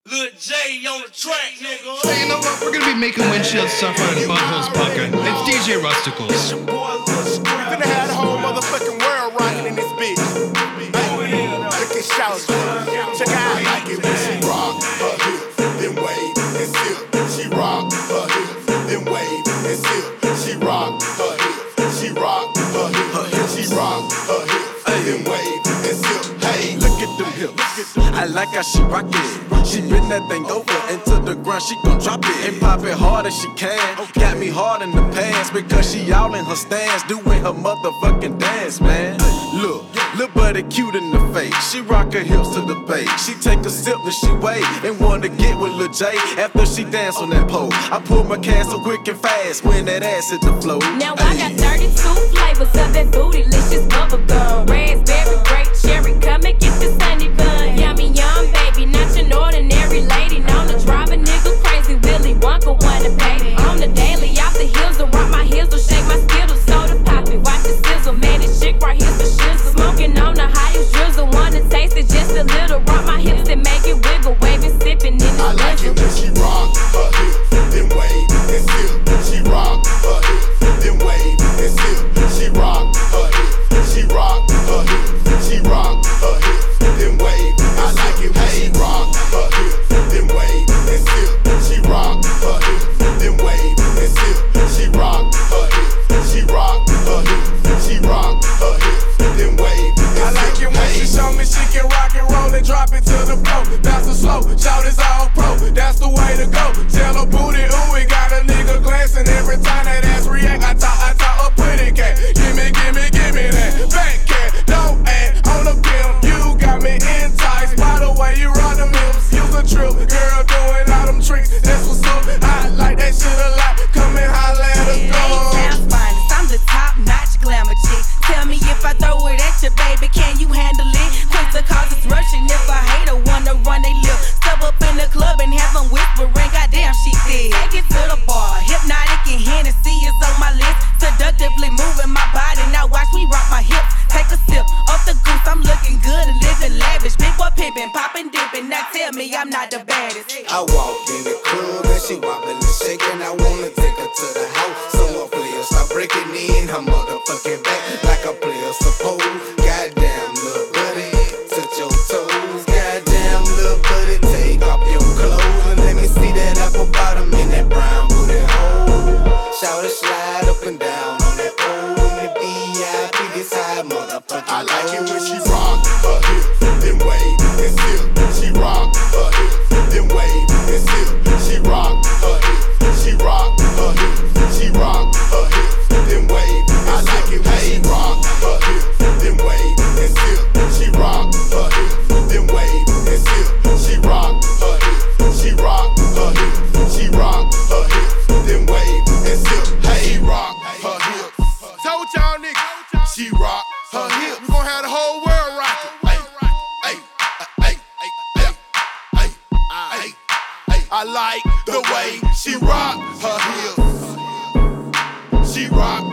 Lil J on the track, nigga. Hey, you know what? We're gonna be making windshields suffer and buttholes pucker. It's DJ Rusticles. We finna have the whole motherfucking world rocking in this bitch. Look at Shout. Check out how I like it when she rock her hips, then wave and sip. She rock her hips, then wave and sip. She rock her hips, she rock her hips, she rock her hips, then wave and sip. Hey, look at them hips. I like how she rock it. She bend that thing over into the ground, she gon' drop it and pop it hard as she can. Got me hard in the pants because she all in her stance, doing her motherfucking dance, man. Look, little buddy cute in the face. She rock her hips to the bass. She take a sip and she wait and wanna get with Lil J after she dance on that pole. I pull my can so quick and fast when that ass hit the floor. Now I got 32 flavors of that bootylicious bubblegum. Raspberry, grape, cherry, come and get the sunny bun. Yummy, yum, baby, not your ordinary lady. Known to drive a nigga crazy, Willy Wonka wanna pay. On the daily, off the hills, to rock my heels, to shake my skittles, soda pop it, watch the sizzle. Man, this chick right here's the shizzle. Smoking on the highest drizzle, wanna taste it just a little. Rock my hips and make it wiggle, waving, sipping in the I like it when she rock her hips, then wave and sip. She rock her hips, then wave and sip. She rock her hips, she rock her hips, she rock her hips, then wave. I like it when she rock her hips, then wave and sip. She rock her hips, then wave and sip. She rock her hips, she rock her hips, she rock her hips, then wave and sip. I like it when she show me she can rock and roll and drop it to the floor. Bounce it slow, shout it's all pro. That's the way to go. Tell her booty, ooh, we got a nigga glancing every time that ass react. I talk a pretty cat. Give me that back cat. Don't act on the bill. You got me enticed by the way you rock them hips. Use a trip, girl doing all them tricks. That's what's up. I like that shit a lot. Come and holla at us, go. Sounds finest. I'm the top-notch glamour chick. Tell me if I throw it at you, baby, can you handle it? Quick to cause it's rushing. If a hater wanna run they lip, step up in the club and have them whispering. Goddamn, she thick. Take it to the bar. Hypnotic and Hennessy is on my list. Seductively moving my body. Now watch me rock my hips. Take a sip off the goose. I'm looking good and living lavish. Big boy pimpin', poppin', dippin'. Now tell me I'm not the baddest. I walk in the club and she wobbling and shaking. I wanna take her to the house. So my players start breaking in her motherfucking back like a player supposed. Goddamn, little buddy, touch your toes. Goddamn, little buddy, take off your clothes and let me see that apple bottom in that brown booty hole. Shout it, slide up and down on that pole in the VIP. This high motherfucking I like it when she rock her hips, then wave and sip. She rock her hips, then wave and sip. She rock her hips, she rock her hips, she rock her hips, then wave. I like it when she rock her hips, then wave and sip. She rock her hips, then wave and sip. She rock her hips, she rock her hips, she rock her hips, then wave and sip. Hey, rock her hips. Told y'all niggas, she rock her hips. We gon' have the whole world rockin'. I like the way she rock her hips. She rock